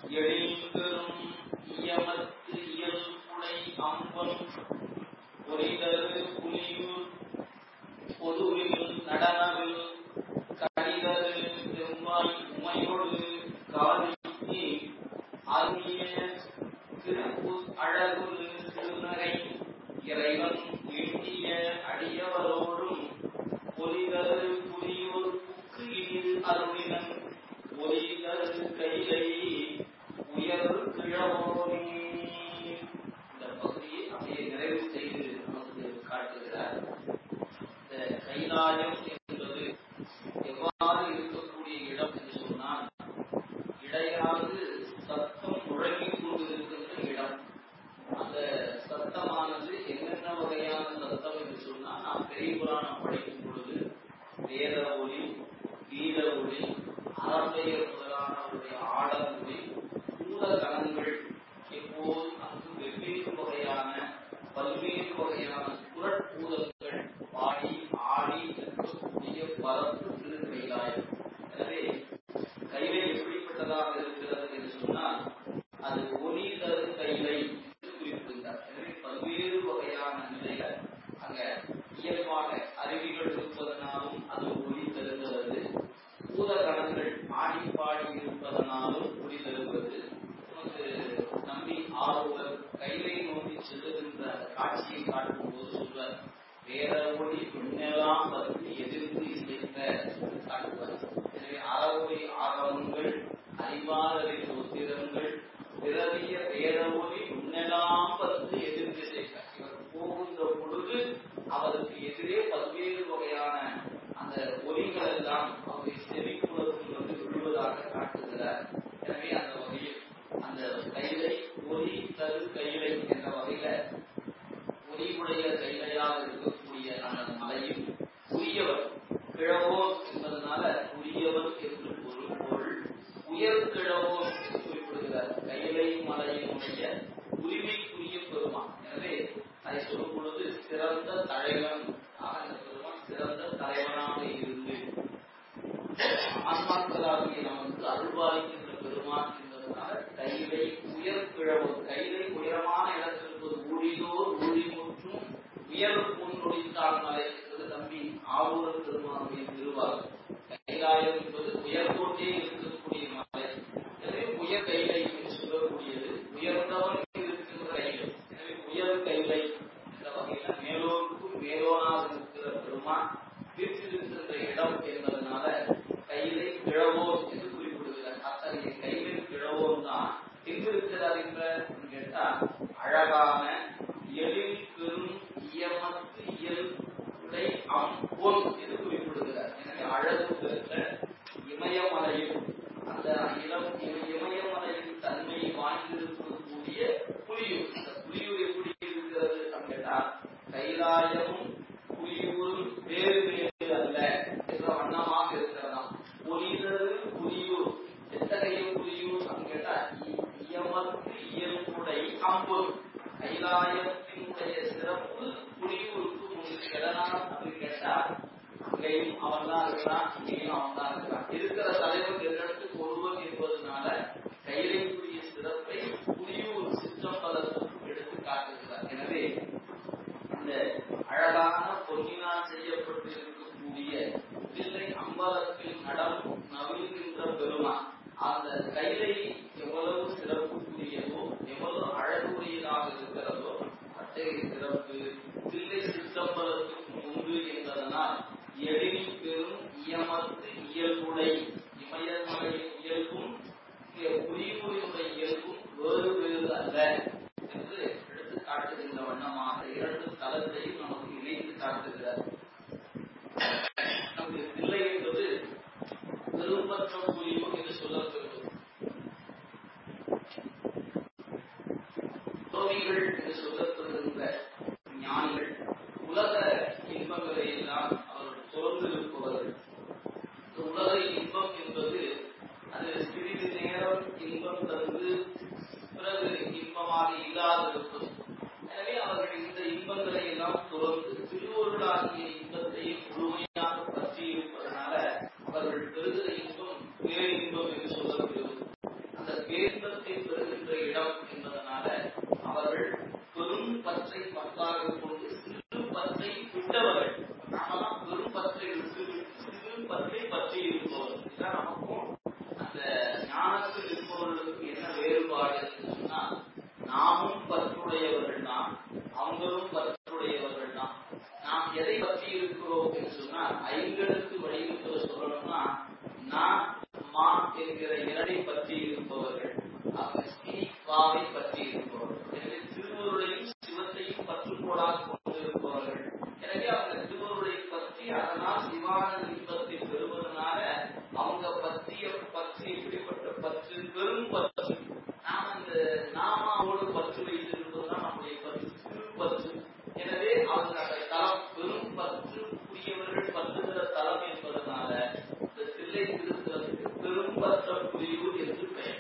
எழில்பெரும் இயமத்து இயல்புடை Amphan பொறிதரு Puliyur பொதுவில் நடனவில் கடிதரு செவ்வாய் உமையோடு காலிக்கு ஆகிய திருப்பு அழகுரு திருநகை இறைவன் எண்ணிய அடியவரோடும் பொறிதரு புலியூர் புக்கு இனிது அருளினன் ஒலிதரு கைலை உயர் கிழவோனே. இந்த பகுதியை அப்படியே நிறைவு செய்து நமக்கு காட்டுகிறார். இந்த கைலாயம் என்பது எவ்வாறு இருக்கக்கூடிய இடம் என்று சொன்னால், இடையாது சத்தம் முழங்கிக் கொண்டிருக்கின்ற இடம். அந்த சத்தமானது என்னென்ன வகையான சத்தம் என்று சொன்னால், நாம் பெரிய புராணம் படிக்கும் பொழுது வேத ஒளி, கீத ஒளி, அறம்பெயர் முதலானவருடைய ஆடல் ஒளி, பூத கணங்கள், எப்போதும் அங்கு வெவ்வேறு வகையான பல்வேறு வகையான குரற்பூதங்கள் பாடி ஆடி இருக்கக்கூடிய பரப்பு திரு கைலாயம். எனவே கைலை எப்படிப்பட்டதாக இருக்கிறது என்று சொன்னால், அது ஒளி தரு கைலை என்று குறிப்பிடுகிறார். எனவே பல்வேறு வகையான நிலைகள் அங்க இயல்பாக அருவிகள் இருப்பதனாலும் அது ஒளி தருகிறது, பூத கணங்கள் ஆடி பாடி இருப்பதனாலும் ஒளி தருவது. நமக்கு நம்பி ஆர்வலர் கைலை நோக்கி செல்லுகின்ற காட்சியை காட்டும் போது சொல்வார், வேற ஒளி பெண்ணெல்லாம் வந்து எதிர்த்து இசைத்த காட்டுவார். எனவே அறவொளி ஆகமங்கள், அறிவாளரை ஒத்திரங்கள், பிறவிய வேற ஒளி பெண்ணெல்லாம் வந்து எதிர்த்து இசைத்த. இவர் போகின்ற பொழுது அவருக்கு எதிரே பல்வேறு வகையான அந்த ஒலிகள் எல்லாம் அவருடைய செவிப்புலத்தில் வந்து விழுவதாக காட்டுகிறார். எனவே அந்த வகையில் அந்த கைலை ஒலி தரு கைலை என்ற வகையில ஒலிவுடைய கைலையாக இருக்கக்கூடிய அந்த மலையில் உரியவர் கிழவோன் என்பதனால உரியவர் என்று பொருள், உயர் கிழவோன் என்று குறிப்பிடுகிறார். கைலை மலையினுடைய உரிமைக்குரிய பெருமான். எனவே அதை சொல்லும் பொழுது சிறந்த தலைவன் அந்த பெருமான் சிறந்த தலைவனாக இருந்து ஆன்மாக்களாகிய நமக்கு அருள்வாய்க்கின்ற பெருமான் என்பதனால கைலை உயர் கிழவோன். கைலை உயரமான இடத்தில் இருப்பது ஊழியோர் ஊழிமுற்றும் உயர் பூந்தொழித்தால் மலை என்பது நம்பி ஆரூர் பெருமானுடைய திருவாரூர். கைலாயம் என்பது உயர்கோட்டே இருக்கக்கூடிய மலை. எனவே உயர் கைலை என்று சொல்லக்கூடியது உயர்ந்தவன் இருக்கின்ற கைலை. எனவே உயர் கைலை என்ற வகையில மேலோருக்கும் மேலோனாக இருக்கிற பெருமான் வீற்றிருக்கின்ற இடம் என்பதனால கைலை கிழவோன் என்று குறிப்பிடுகிறார். அத்தகைய கைலை கிழவோன் தான் எங்கு இருக்கிறார் என்று கேட்டால், அழகான எழில் பெரும் இயமத்து இயல் உடை அம்பொன் என்று குறிப்பிடுகிறார். எனவே அழகு பெற்ற இமயமலையில் அந்த இமயமலையின் தன்மையை வாய்ந்திருக்கக்கூடிய புலியூர். அந்த புலியூர் எப்படி இருக்கிறது கேட்டால், கைலாயமும் புலியூரும் வேறு வேறு அல்ல என்ற வண்ணமாக இருக்கிறதாம். ஒலிதரு புலியூர். எத்தகைய புலியூர் கேட்டால், இயமத்து இயல்புடை அம்பொன். கைலாயத்தினுடைய சிறப்பு புலியூருக்கு உங்களுக்கு எதனால் அப்படின்னு கேட்டால், அங்கேயும் அவன் தான் இருக்கிறான், இங்கேயும் அவன் தான் இருக்கிறான். இருக்கிற தலைவர் இடத்துக்கு ஒருவன் என்பதனால கைலைக்குரிய சிறப்பை புலியூர் சிற்றம்பலத்துக்கு எடுத்து காட்டுகிறார். எனவே இந்த அழகான பொன்னினால் செய்யப்பட்டு இருக்கக்கூடிய தில்லை அம்பலத்தில் நடம் நவிழ்கின்ற பெருமான் அந்த கைலை எவ்வளவு சிறப்புக்குரியதோ, எவ்வளவு அழகுடையதாக இருக்கிறதோ, அத்தகைய சிறப்பு தில்லை சிற்றம்பலத்துக்கு உண்டு என்பதனால் எழில் பெரும் இயமத்து இயல்புடை, இமயமலையின் இயல்பும் புலியூரினுடைய இயல்பும் வேறு வேறு அல்ல என்று எடுத்து காட்டுகின்ற வண்ணமாக இரண்டு தலத்தையும் நமக்கு இணைத்து காட்டுகிறார். நமக்கு தில்லை என்பது பெரும்பற்ற புலியூர் என்று சொல்லப்படுகிறது. துறவிகள் என்று சொல்லப்படுகின்ற ஞானிகள் உலக இன்பங்களை எல்லாம் அவர்கள் சோர்ந்திருப்பவர்கள். உலக இன்பம் என்பது அது சிறிது நேரம் இன்பம் தந்து பிறகு இன்பமாக இல்லாதிருப்பது. எனவே அவர்கள் இந்த இன்பங்களை எல்லாம் துறந்து திருவருளாகிய இன்பத்தை முழுமையாக பற்றி இருப்பதனால அவர்கள் பெறுகிற இன்பம் பேரின்பம் என்று சொல்லப்படுகிறது. அந்த பேரின்பத்தை இன்பத்தை பெறுகின்ற இடம் என்பதனால அவர்கள் பெரும் பற்றை பற்றாக கொண்டு சிறு பற்றை விட்டவர்கள். நாமெல்லாம் பெரும் பற்றை விட்டு சிறு பற்றை பற்றி இருப்பவர்கள். இதுதான் நமக்கும் அந்த ஞானத்தில் இருப்பவர்களுக்கு என்ன வேறுபாடு என்று சொன்னால், நாமும் பற்றுடையவர்கள் தான், அவங்களும் பற்றுடையவர்கள் தான். நாம் எதை பற்றி இருக்கிறோம் என்று சொன்னால், ஐந்தெழுத்து வடிவத்தில் சொல்லணும்னா நான் மா என்கிற இரண்டை பற்றி இருப்பவர்கள், வாவை பற்றி இருப்பவர்கள். எனவே திருவருளையும் சிவத்தையும் பற்றுக்கோடாக கொண்டு இருப்பவர்கள். எனவே அவங்க திருவருளை பற்றி அதனால் சிவான இன்பத்தை பெறுவதனால அவங்க பற்றிய பற்று எப்படிப்பட்ட பற்று? பெரும் பற்று. நாம் அந்த நாமாவோடு பற்று வைத்திருப்பதுதான் நம்முடைய பற்று, சிறு பற்று. எனவே அவங்க அந்த தலம் பெரும் பற்று புரியவர்கள் பற்றுகிற தலம் என்பதனால இந்த தில்லை திருத்தலத்துக்கு பெரும் பற்ற புரியூர் என்று பெயர்.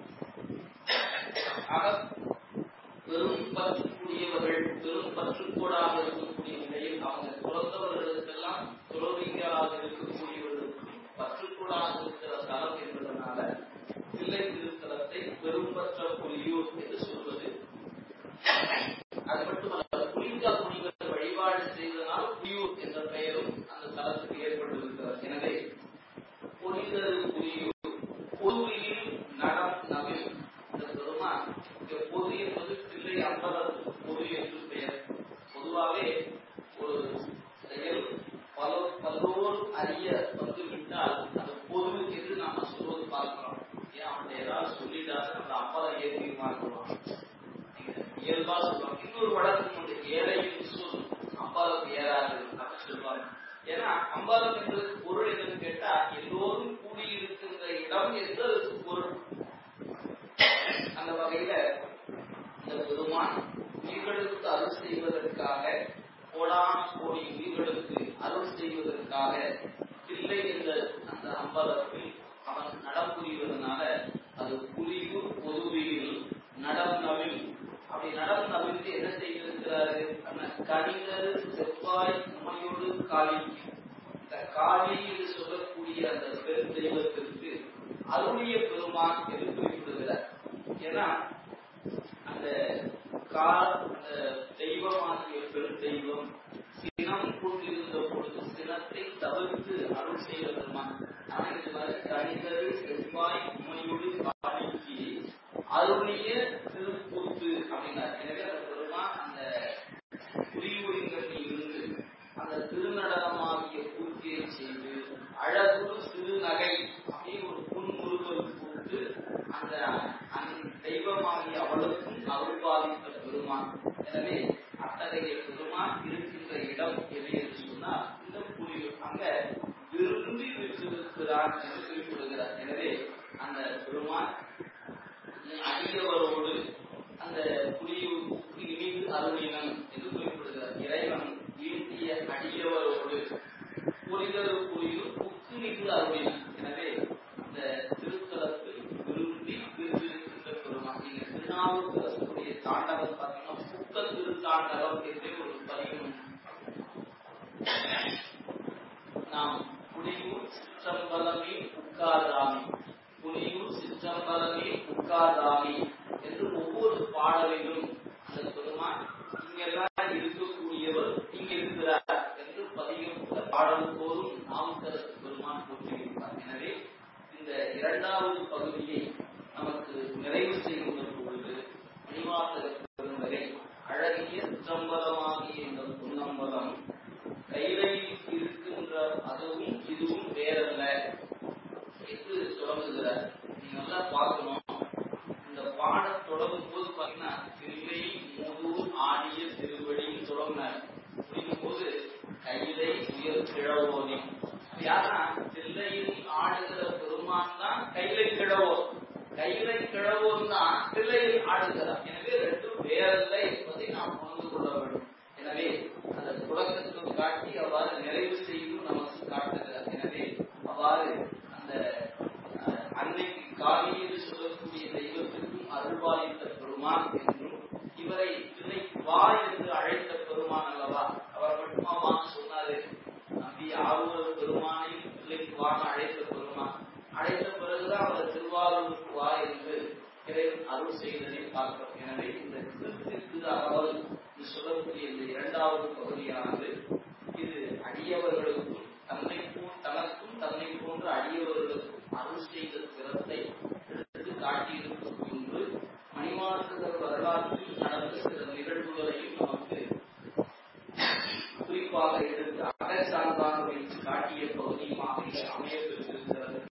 பெரும் பற்று கூடியவர்கள், பெரும் பற்றுக்கோடாக இருக்கக்கூடிய நிலையில் அவங்க துறந்தவர்களுக்கெல்லாம் துறவிகளாக இருக்கக்கூடியவர்களுக்கு பற்றுக்கோடாக இருக்கிற தலம் என்பதனால தில்லை திருத்தலத்தை பெரும் பற்ற புரியூர் என்று சொல்வது. அது மட்டுமல்ல, புனித முனிவர் வழிபாடு செய்ததனால் புரியூர் என்ற பெயரும் அந்த தலத்துக்கு ஏற்பட்டிருக்கிறது. எனவே புனிதரு புரியூர், பொதுவில் நடம் நவில். இந்த பெருமான் பொது என்பது தில்லை அம்பலத்துக்கு பொது என்று பெயர். பொதுவாகவே ஒரு செயல் பலோர் அறிய வந்துவிட்டால் அது பொது என்று நாம சொல்வது பார்க்கிறோம். ஏன் அவன் ஏதாவது சொல்லிட்டாரு நம்ம அம்பலம் ஏற்றியுமா இருக்கலாம், இயல்பா சொல்லுவாங்க. இன்னொரு வழக்கம் உண்டு, ஏழையின் சொல் அம்பலம் ஏறாது அப்படின்னு சொல்லுவாங்க. ஏன்னா அம்பலம் என்பதற்கு பொருள் என்னன்னு கேட்டா எல்லோரும் கூடியிருக்கின்ற இடம் என்று அதுக்கு பொருள். அந்த வகையில இந்த பெருமான் உயிர்களுக்கு அருள் செய்வதற்காக, கோடான கோடி உயிர்களுக்கு அருள் செய்வதற்காக தில்லை என்ற அந்த அம்பலத்தில் அவன் நடம் புரிவதனால அது புரியூர் பொதுவில் நடம் நவில். அப்படி நடம் நவிழ்ந்து என்ன செய்திருக்கிறாரு? கனிதரு செவ்வாய் உமையோடு காளி. இந்த காளி என்று சொல்லக்கூடிய அந்த பெரும் தெய்வத்திற்கு அருளிய பெருமான் என்று குறிப்பிடுகிறார். ஏன்னா அந்த தெய்வமாகிய பெரும் தெய்வம் சினம் கொண்டிருந்த பொழுது சினத்தை தவிர்த்து அருள் செய்த பெருமான். ஆனால் இது மாதிரி கனிதரு செவ்வாய் உமையோடு காளிக்கு அருளிய திருக்கூத்து அப்படின்னார். எனவே அந்த பெருமான் அந்த புரியூரில் இருந்து அந்த திருநடனமாகிய பூர்த்தியை செய்து அழகு சிறுநகை அப்படின்னு ஒரு புன்முறுவல் கூட்டு அந்த தெய்வமாகிய அவளுக்கும் அருள் பாதித்த பெருமான். எனவே அத்தகைய பெருமான் இருக்கின்ற இடம் எது என்று சொன்னால் இந்த புரியூர். அங்க விரும்பி விட்டிருக்கிறார் என்று குறிப்பிடுகிறார். எனவே அந்த பெருமான் அடியவரோடு அந்த புரியூருக்கு இனிந்து அருளினன் என்று குறிப்பிடுகிறார். இறைவன் ஈட்டிய அடியவரோடு புரிதரு புரியூர் புக்கு நின்று அருளினன். எனவே இந்த திருத்தலத்தில் விரும்பி விரும்பிருக்கின்ற பெருமான். நீங்க திருநாவுக்கரசுடைய தாண்டகம் பார்த்தீங்கன்னா புக்க திருத்தாண்டகம் என்றே ஒரு பதிவு. நாம் புரியூர் சிற்றம்பலமே புக்காதாமி, புரியூர் சிற்றம்பலமே புக்காதாமி என்று ஒவ்வொரு பாடலிலும் அந்த பெருமான் இங்கெல்லாம் இருக்கக்கூடியவர் இங்க இருக்கிறார் என்று பதிவு பாடல் போதும் நாவுக்கரசு பெருமான் போற்றியிருப்பார். எனவே இந்த இரண்டாவது பகுதியை நமக்கு நிறைவு செய்கின்ற பொழுது மணிவாசக பெருந்தகை அழகிய சிற்றம்பலமாகிய இந்த பொன்னம்பலம் கைலையில் இருக்கின்ற அதுவும் இதுவும் வேறல்ல என்று தொடங்குகிறார். நீங்க நல்லா பார்க்கணும். இந்த பாடம் தொடங்கும் போது பாத்தீங்கன்னா தில்லை மூதூர் ஆடிய திருவடின்னு தொடங்கினார். முடிக்கும் போது கைலை உயர் கிழவோனே. யாரா? தில்லையில் ஆடுகிற பெருமான் தான் கைலை கிழவோர். கைலை கிழவோர் தான் தில்லையில் ஆடுகிறார். எனவே ரெண்டும் வேறல்ல என்பதை நாம் உணர்ந்து கொள்ள வேண்டும். எனவே அந்த தொடக்கத்தில் காட்டி அவ்வாறு நிறைவு செய்தும் நமக்கு காட்டுகிறார். எனவே அவ்வாறு அந்த அன்னைக்கு காளி என்று சொல்லக்கூடிய தெய்வத்திற்கும் அருள்பாலித்த பெருமான் என்றும், இவரை தில்லை வா என்று அழைத்த பெருமான் அல்லவா? அவர் மட்டுமா வான்னு சொன்னாரு? நம்பி ஆரூர் பெருமானையும் தில்லைக்கு வான்னு அழைத்த பெருமான். அழைத்த பிறகுதான் அவர் திருவாரூருக்கு வா என்று இறைவன் அருள் செய்ததை பார்க்கிறோம். எனவே இந்த திரு அகவல் சொல்லக்கூடிய இந்த இரண்டாவது பகுதியானது இது அடியவர்களுக்கும் தனக்கும் தன்னை போன்ற அடியவர்களுக்கும் அருள் செய்த சிறப்பை எடுத்து காட்டியிருக்கும் முன்பு மணிவாசகர் வரலாற்றில் நடந்த சில நிகழ்வுகளையும் நமக்கு குறிப்பாக எடுத்து அகச்சான்றாக வைத்து காட்டிய பகுதியுமாக அமையப்பெற்று